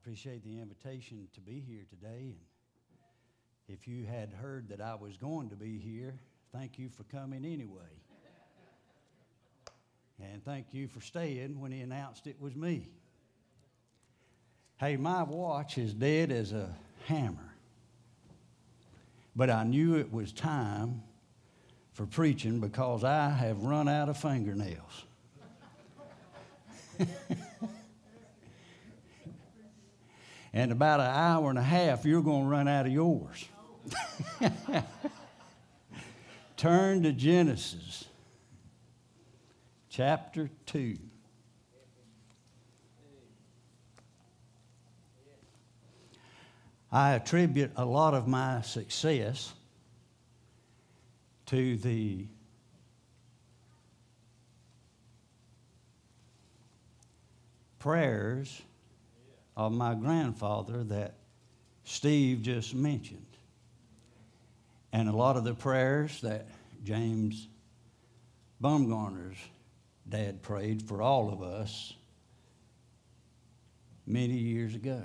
appreciate the invitation to be here today. And if you had heard that I was going to be here, thank you for coming anyway. And thank you for staying when he announced it was me. Hey, my watch is dead as a hammer. But I knew it was time for preaching because I have run out of fingernails. And about an hour and a half, you're going to run out of yours. Turn to Genesis chapter 2. I attribute a lot of my success to the prayers of my grandfather that Steve just mentioned. And a lot of the prayers that James Baumgartner's dad prayed for all of us many years ago.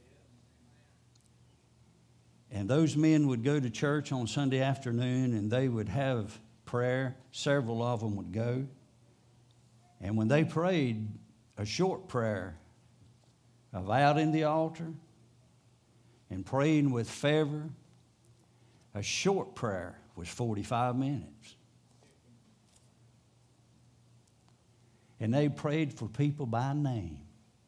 And those men would go to church on Sunday afternoon and they would have prayer. Several of them would go. And when they prayed a short prayer of out in the altar and praying with fervor, a short prayer was 45 minutes. And they prayed for people by name.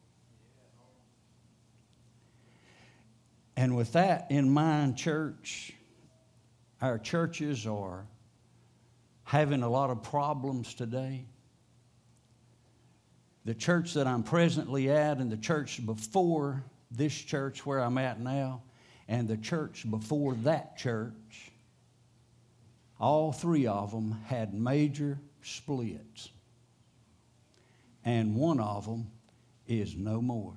And with that in mind, church, our churches are having a lot of problems today. The church that I'm presently at and the church before this church where I'm at now and the church before that church, all three of them had major splits. And one of them is no more.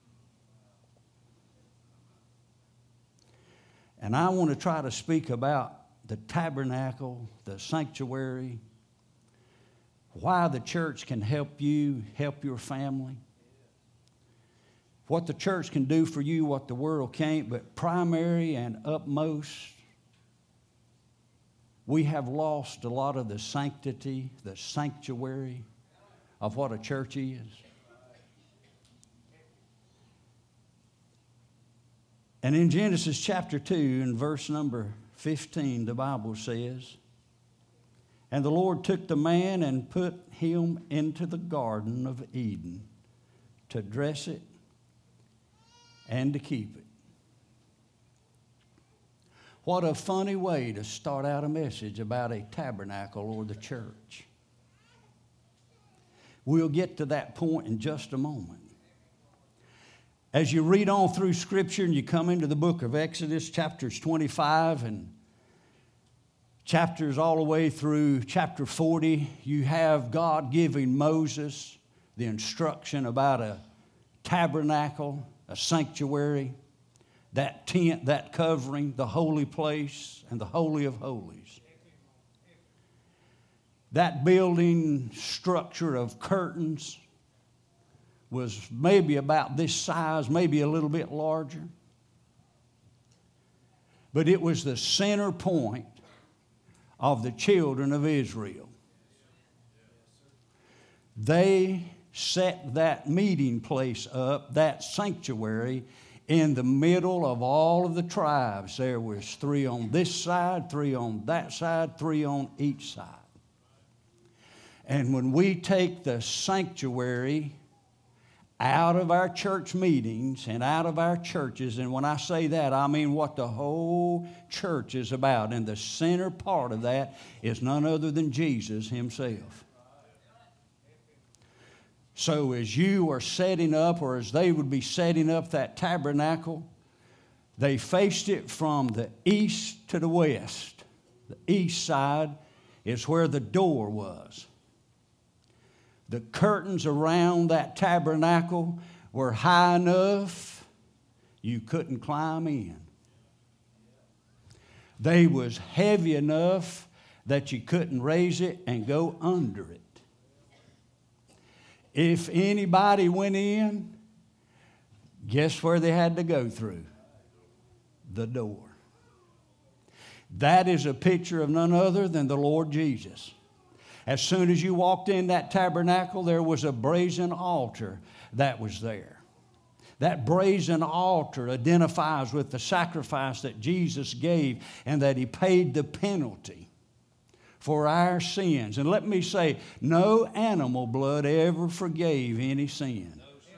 And I want to try to speak about the tabernacle, the sanctuary, why the church can help you, help your family, what the church can do for you, what the world can't, but primary and upmost, we have lost a lot of the sanctity, the sanctuary of what a church is. And in Genesis chapter 2 and verse number 15, the Bible says, "And the Lord took the man and put him into the Garden of Eden to dress it and to keep it." What a funny way to start out a message about a tabernacle or the church. We'll get to that point in just a moment. As you read on through Scripture and you come into the book of Exodus, chapters 25 and chapters all the way through chapter 40, you have God giving Moses the instruction about a tabernacle, a sanctuary, that tent, that covering, the holy place, and the Holy of Holies. That building structure of curtains was maybe about this size, maybe a little bit larger. But it was the center point of the children of Israel. They set that meeting place up, that sanctuary, in the middle of all of the tribes. There was 3 on this side, 3 on that side, 3 on each side. And when we take the sanctuary out of our church meetings and out of our churches, and when I say that, I mean what the whole church is about. And the center part of that is none other than Jesus himself. So as you are setting up, or as they would be setting up that tabernacle, they faced it from the east to the west. The east side is where the door was. The curtains around that tabernacle were high enough you couldn't climb in. They was heavy enough that you couldn't raise it and go under it. If anybody went in, Guess where they had to go through? The door. That is a picture of none other than the Lord Jesus. As soon as you walked in that tabernacle, there was a brazen altar that was there. That brazen altar identifies with the sacrifice that Jesus gave and that He paid the penalty for our sins. And let me say, no animal blood ever forgave any sin.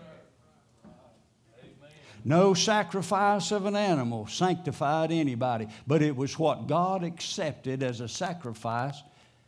No sacrifice of an animal sanctified anybody, but it was what God accepted as a sacrifice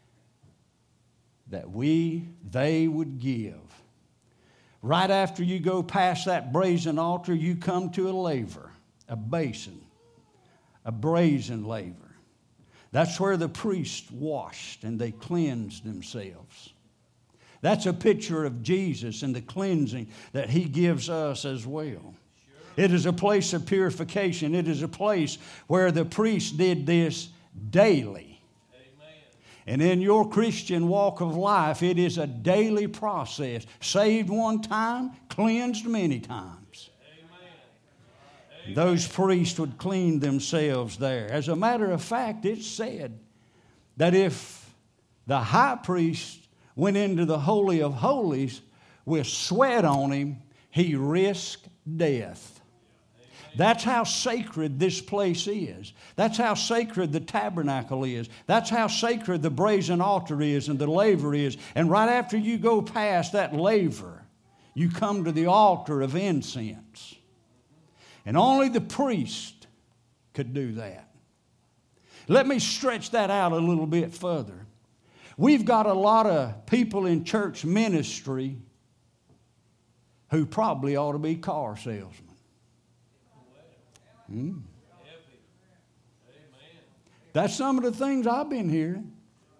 that they would give. Right after you go past that brazen altar, you come to a laver, a basin, a brazen laver. That's where the priests washed and they cleansed themselves. That's a picture of Jesus and the cleansing that He gives us as well. It is a place of purification. It is a place where the priest did this daily. Amen. And in your Christian walk of life, it is a daily process. Saved one time, cleansed many times. Amen. Those priests would clean themselves there. As a matter of fact, it's said that if the high priest went into the Holy of Holies with sweat on him, he risked death. That's how sacred this place is. That's how sacred the tabernacle is. That's how sacred the brazen altar is and the laver is. And right after you go past that laver, you come to the altar of incense. And only the priest could do that. Let me stretch that out a little bit further. We've got a lot of people in church ministry who probably ought to be car salesmen. That's some of the things I've been hearing.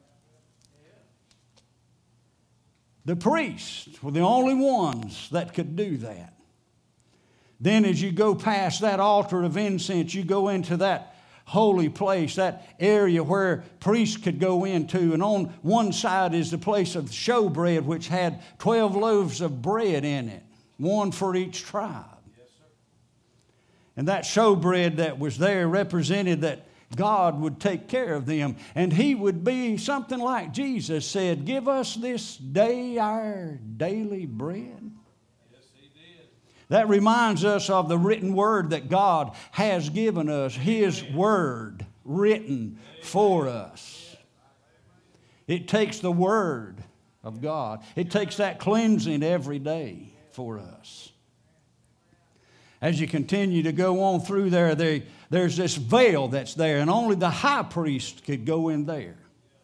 The priests were the only ones that could do that. Then as you go past that altar of incense, you go into that holy place, that area where priests could go into. And on one side is the place of showbread, which had 12 loaves of bread in it, one for each tribe. And that showbread that was there represented that God would take care of them. And He would be something like Jesus said, give us this day our daily bread. Yes, He did. That reminds us of the written word that God has given us. His word written for us. It takes the word of God. It takes that cleansing every day for us. As you continue to go on through there, there's this veil that's there, and only the high priest could go in there.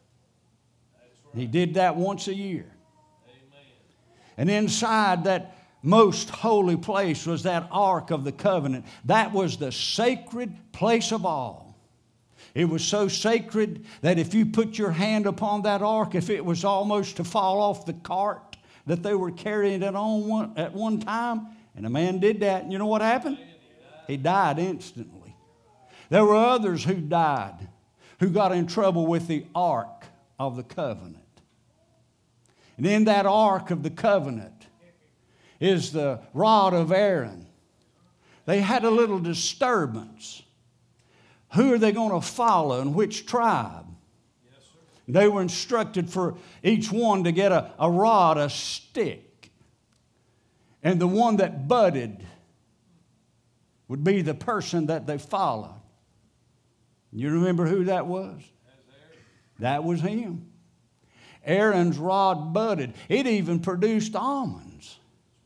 He did that once a year. And inside that most holy place was that Ark of the Covenant. That was the sacred place of all. It was so sacred that if you put your hand upon that ark, if it was almost to fall off the cart that they were carrying it on at one time, and a man did that, and you know what happened? He died instantly. There were others who died, who got in trouble with the Ark of the Covenant. And in that Ark of the Covenant is the rod of Aaron. They had a little disturbance. Who are they going to follow and which tribe? They were instructed for each one to get a rod, a stick. And the one that budded would be the person that they followed. You remember who that was? That was him. Aaron's rod budded. It even produced almonds.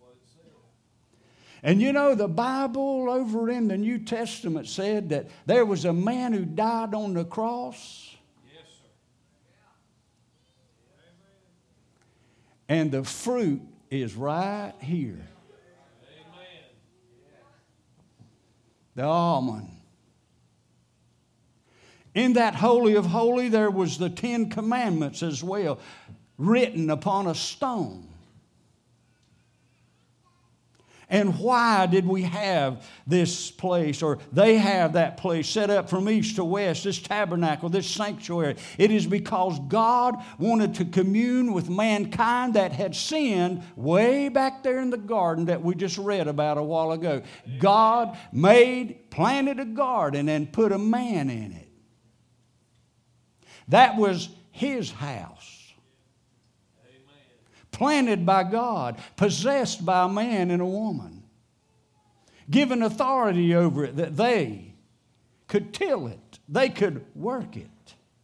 And you know, the Bible over in the New Testament said that there was a man who died on the cross. Yes, sir. And the fruit is right here. Amen. The almond. In that Holy of Holies, there was the 10 Commandments as well, written upon a stone. And why did we have this place, or they have that place set up from east to west, this tabernacle, this sanctuary? It is because God wanted to commune with mankind that had sinned way back there in the garden that we just read about a while ago. God planted a garden and put a man in it. That was His house. Planted by God, possessed by a man and a woman, given authority over it that they could till it, they could work it.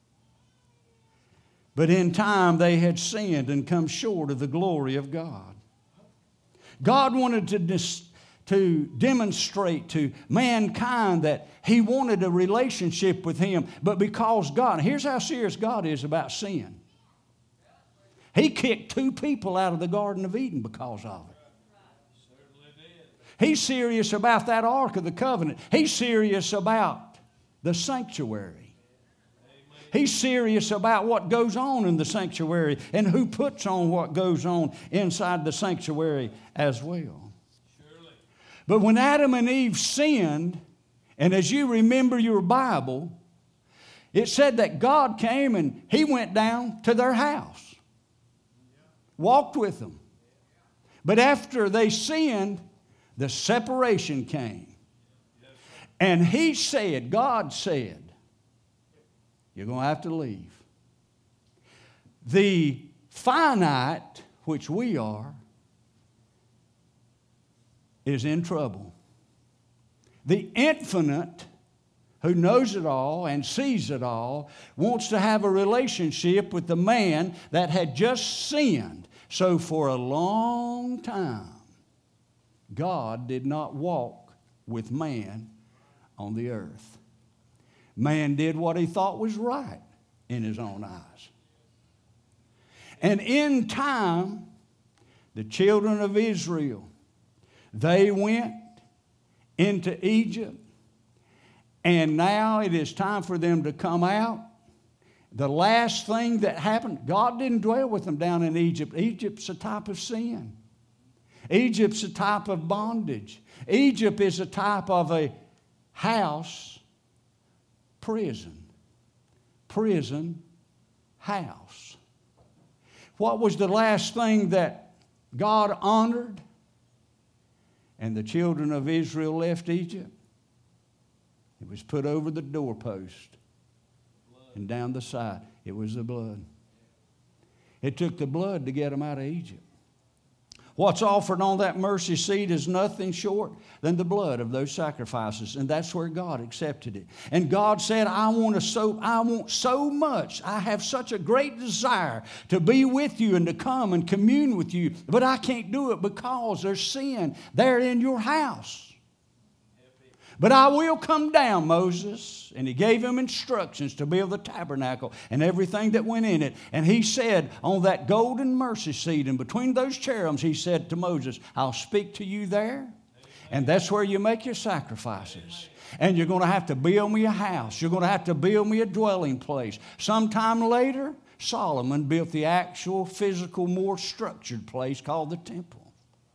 But in time they had sinned and come short of the glory of God. God wanted to demonstrate to mankind that He wanted a relationship with Him, but because God, here's how serious God is about sin. He kicked 2 people out of the Garden of Eden because of it. He's serious about that Ark of the Covenant. He's serious about the sanctuary. He's serious about what goes on in the sanctuary and who puts on what goes on inside the sanctuary as well. But when Adam and Eve sinned, and as you remember your Bible, it said that God came and He went down to their house. Walked with them. But after they sinned, the separation came. And He said, God said, you're going to have to leave. The finite, which we are, is in trouble. The infinite, who knows it all and sees it all, wants to have a relationship with the man that had just sinned. So for a long time, God did not walk with man on the earth. Man did what he thought was right in his own eyes. And in time, the children of Israel, they went into Egypt, and now it is time for them to come out. The last thing that happened, God didn't dwell with them down in Egypt. Egypt's a type of sin. Egypt's a type of bondage. Egypt is a type of a house, prison. Prison, house. What was the last thing that God honored? And the children of Israel left Egypt? It was put over the doorpost. And down the side, it was the blood. It took the blood to get them out of Egypt. What's offered on that mercy seat is nothing short than the blood of those sacrifices. And that's where God accepted it. And God said, I want so much. I have such a great desire to be with you and to come and commune with you. But I can't do it because there's sin there in your house. But I will come down, Moses. And He gave him instructions to build the tabernacle and everything that went in it. And He said on that golden mercy seat and between those cherubims, He said to Moses, I'll speak to you there. And that's where you make your sacrifices. And you're going to have to build me a house. You're going to have to build me a dwelling place. Sometime later, Solomon built the actual physical, more structured place called the temple.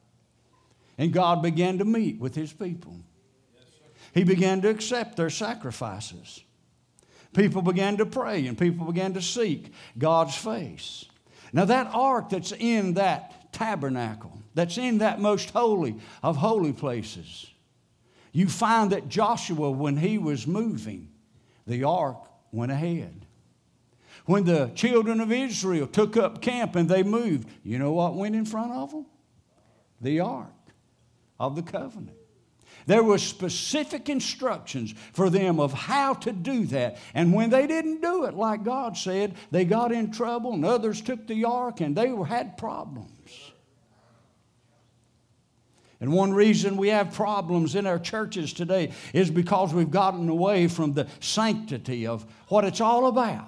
And God began to meet with His people. He began to accept their sacrifices. People began to pray and people began to seek God's face. Now that ark that's in that tabernacle, that's in that most holy of holy places, you find that Joshua, when he was moving, the ark went ahead. When the children of Israel took up camp and they moved, you know what went in front of them? The ark of the covenant. There were specific instructions for them of how to do that. And when they didn't do it like God said, they got in trouble and others took the ark and they had problems. And one reason we have problems in our churches today is because we've gotten away from the sanctity of what it's all about.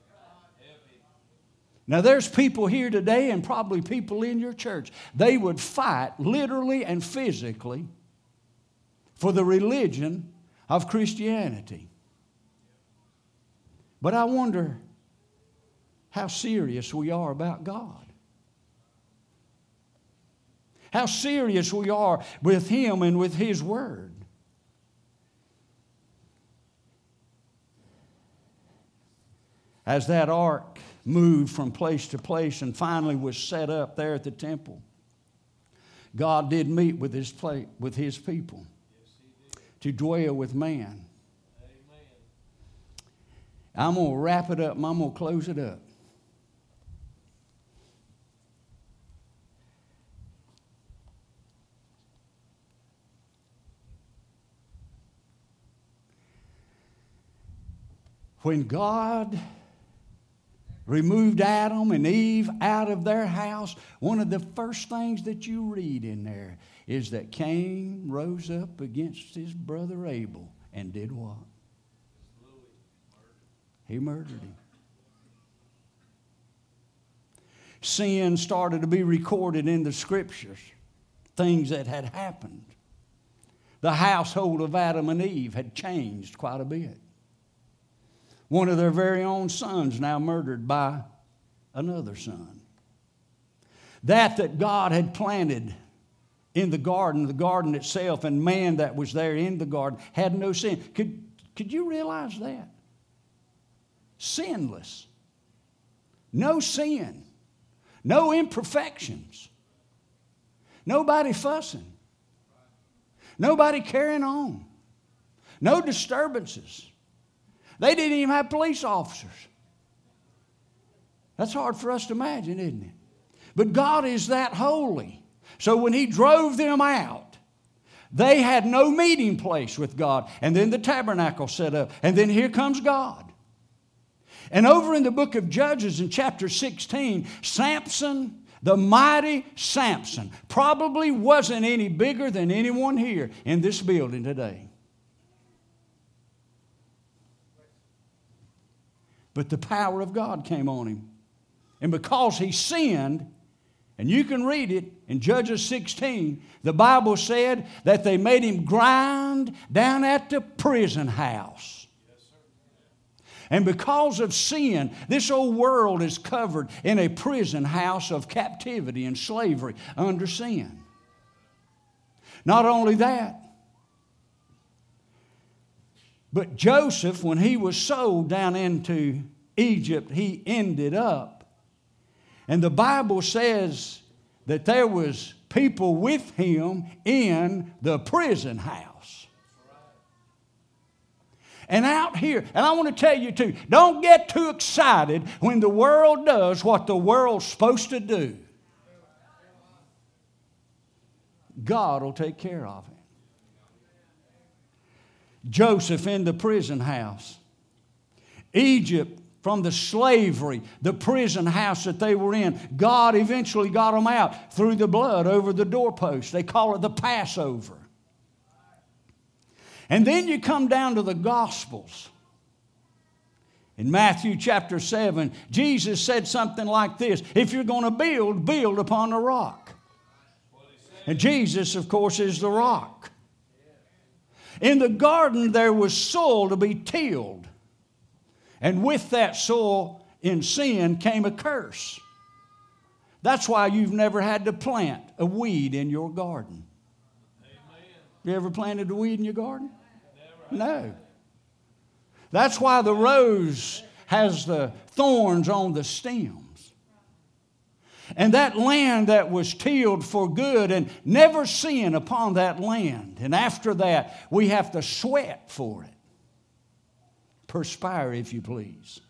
Now there's people here today and probably people in your church. They would fight literally and physically for the religion of Christianity. But I wonder how serious we are about God. How serious we are with Him and with His Word. As that ark moved from place to place and finally was set up there at the temple, God did meet with His people to dwell with man. I'm going to wrap it up and I'm going to close it up. When God removed Adam and Eve out of their house, one of the first things that you read in there is that Cain rose up against his brother Abel and did what? He murdered him. Sin started to be recorded in the Scriptures, things that had happened. The household of Adam and Eve had changed quite a bit. One of their very own sons now murdered by another son. That God had planted in the garden itself, and man that was there in the garden had no sin. Could you realize that? Sinless. No sin. No imperfections. Nobody fussing. Nobody carrying on. No disturbances. They didn't even have police officers. That's hard for us to imagine, isn't it? But God is that holy. So when He drove them out, they had no meeting place with God. And then the tabernacle set up. And then here comes God. And over in the book of Judges in chapter 16, Samson, the mighty Samson, probably wasn't any bigger than anyone here in this building today. But the power of God came on him. And because he sinned, and you can read it in Judges 16, the Bible said that they made him grind down at the prison house. And because of sin, this old world is covered in a prison house of captivity and slavery under sin. Not only that, but Joseph, when he was sold down into Egypt, he ended up. And the Bible says that there was people with him in the prison house. And out here, and I want to tell you too, don't get too excited when the world does what the world's supposed to do. God will take care of it. Joseph in the prison house. Egypt from the slavery, the prison house that they were in. God eventually got them out through the blood over the doorpost. They call it the Passover. And then you come down to the Gospels. In Matthew chapter 7, Jesus said something like this: if you're going to build, build upon a rock. And Jesus, of course, is the rock. In the garden, there was soil to be tilled. And with that soil in sin came a curse. That's why you've never had to plant a weed in your garden. Amen. You ever planted a weed in your garden? No. That's why the rose has the thorns on the stems. And that land that was tilled for good, and never sin upon that land. And after that, we have to sweat for it. Perspire, if you please.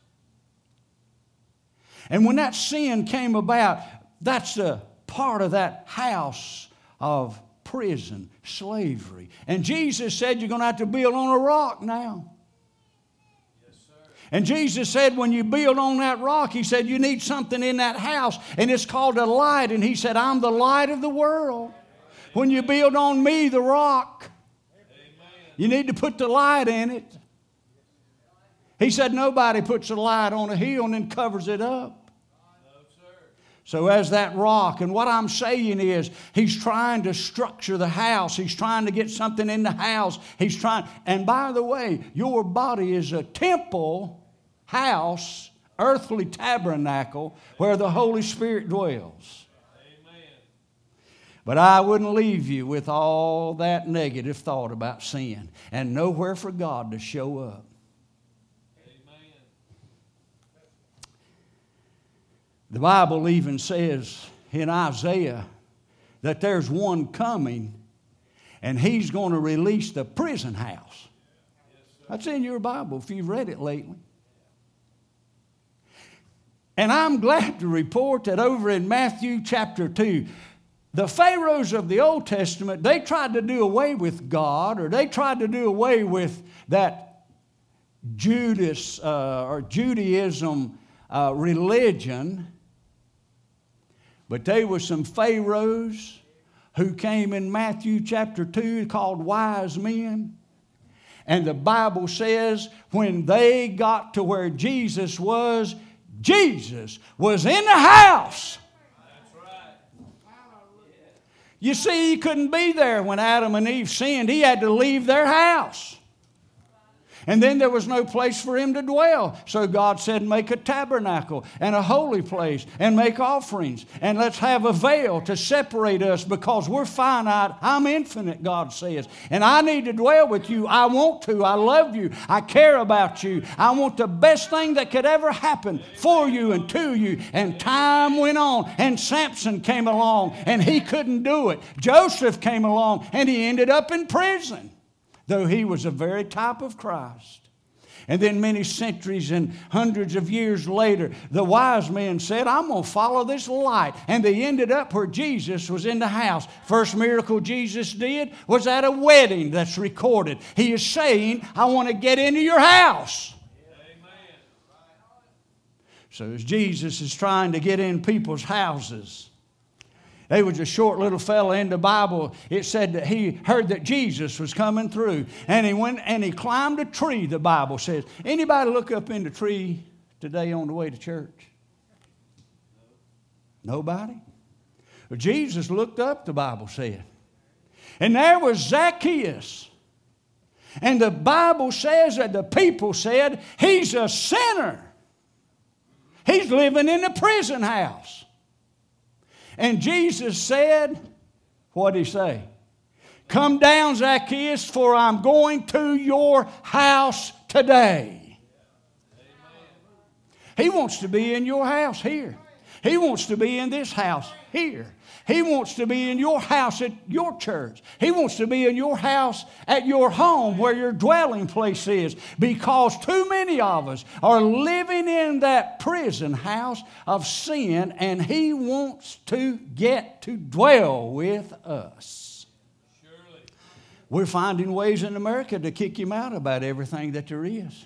And when that sin came about, that's a part of that house of prison, slavery. And Jesus said, you're going to have to build on a rock now. Yes, sir. And Jesus said, when you build on that rock, He said, you need something in that house, and it's called a light. And He said, I'm the light of the world. When you build on Me, the rock, you need to put the light in it. He said nobody puts a light on a hill and then covers it up. No, sir. So as that rock, and what I'm saying is, He's trying to structure the house. He's trying to get something in the house. He's trying, and by the way, your body is a temple, house, earthly tabernacle where the Holy Spirit dwells. Amen. But I wouldn't leave you with all that negative thought about sin and nowhere for God to show up. Amen. The Bible even says in Isaiah that there's one coming and he's going to release the prison house. That's in your Bible if you've read it lately. And I'm glad to report that over in Matthew chapter 2, the Pharaohs of the Old Testament, they tried to do away with God, or they tried to do away with that Judaism religion. But there were some Pharaohs who came in Matthew chapter 2 called wise men. And the Bible says when they got to where Jesus was in the house. That's right. You see, he couldn't be there when Adam and Eve sinned. He had to leave their house. And then there was no place for him to dwell. So God said, make a tabernacle and a holy place and make offerings. And let's have a veil to separate us because we're finite. I'm infinite, God says. And I need to dwell with you. I want to. I love you. I care about you. I want the best thing that could ever happen for you and to you. And time went on. And Samson came along and he couldn't do it. Joseph came along and he ended up in prison, though he was a very type of Christ. And then many centuries and hundreds of years later, the wise men said, I'm going to follow this light. And they ended up where Jesus was in the house. First miracle Jesus did was at a wedding that's recorded. He is saying, I want to get into your house. Amen. So as Jesus is trying to get in people's houses, there was a short little fella in the Bible. It said that he heard that Jesus was coming through. And he went and he climbed a tree, the Bible says. Anybody look up in the tree today on the way to church? Nobody? Well, Jesus looked up, the Bible said. And there was Zacchaeus. And the Bible says that the people said, he's a sinner. He's living in a prison house. And Jesus said, what did he say? Come down, Zacchaeus, for I'm going to your house today. He wants to be in your house here. He wants to be in this house here. He wants to be in your house at your church. He wants to be in your house at your home where your dwelling place is, because too many of us are living in that prison house of sin, and He wants to get to dwell with us. Surely. We're finding ways in America to kick Him out about everything that there is.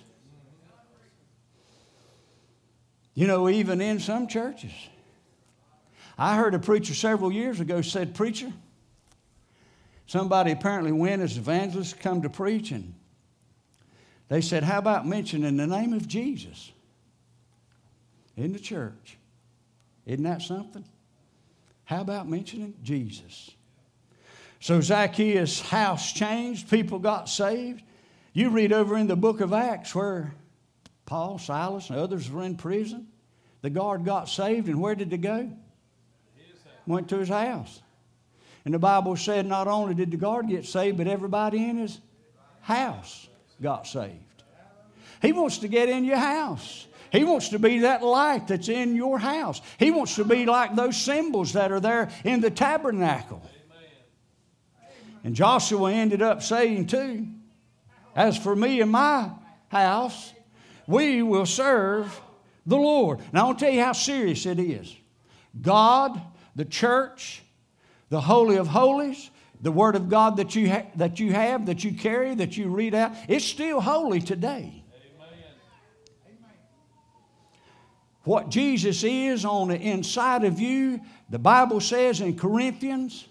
You know, even in some churches. I heard a preacher several years ago said, preacher, somebody apparently went as evangelists come to preach, and they said, how about mentioning the name of Jesus in the church? Isn't that something? How about mentioning Jesus? So Zacchaeus' house changed. People got saved. You read over in the book of Acts where Paul, Silas, and others were in prison. The guard got saved, and where did they go? Went to his house. And the Bible said not only did the guard get saved, but everybody in his house got saved. He wants to get in your house. He wants to be that light that's in your house. He wants to be like those symbols that are there in the tabernacle. And Joshua ended up saying too, as for me and my house, we will serve the Lord. Now I'll tell you how serious it is. God, the church, the Holy of Holies, the Word of God that you have, that you carry, that you read out, it's still holy today. Amen. What Jesus is on the inside of you, the Bible says in Corinthians,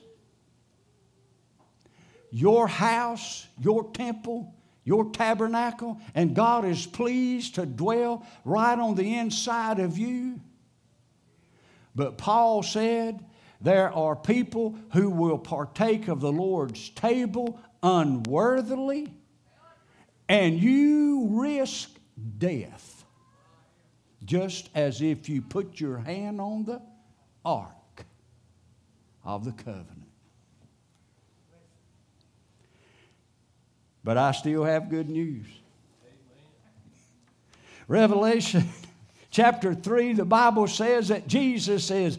your house, your temple, your tabernacle, and God is pleased to dwell right on the inside of you. But Paul said there are people who will partake of the Lord's table unworthily, and you risk death, just as if you put your hand on the ark of the covenant. But I still have good news. Revelation chapter 3, the Bible says that Jesus is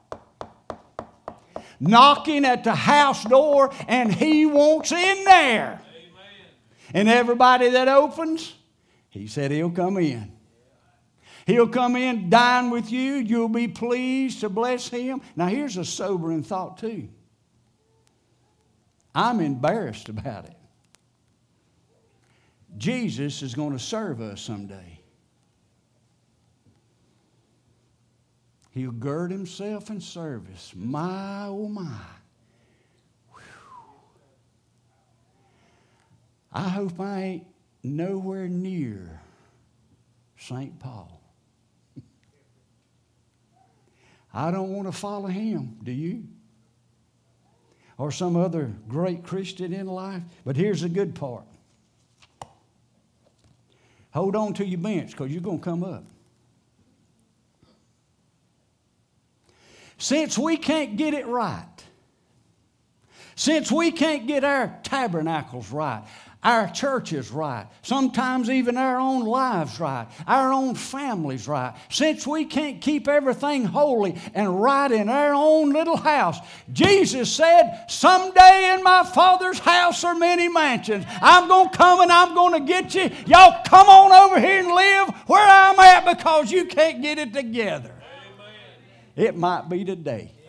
knocking at the house door and He wants in there. And everybody that opens, He said He'll come in. He'll come in, dine with you. You'll be pleased to bless Him. Now here's a sobering thought too. I'm embarrassed about it. Jesus is going to serve us someday. He'll gird Himself in service. My, oh my. Whew. I hope I ain't nowhere near St. Paul. I don't want to follow him, do you? Or some other great Christian in life. But here's the good part. Hold on to your bench because you're going to come up. Since we can't get it right, since we can't get our tabernacles right, our churches right, sometimes even our own lives right, our own families right, since we can't keep everything holy and right in our own little house, Jesus said, someday in my Father's house are many mansions. I'm going to come and I'm going to get you. Y'all come on over here and live where I'm at because you can't get it together. It might be today.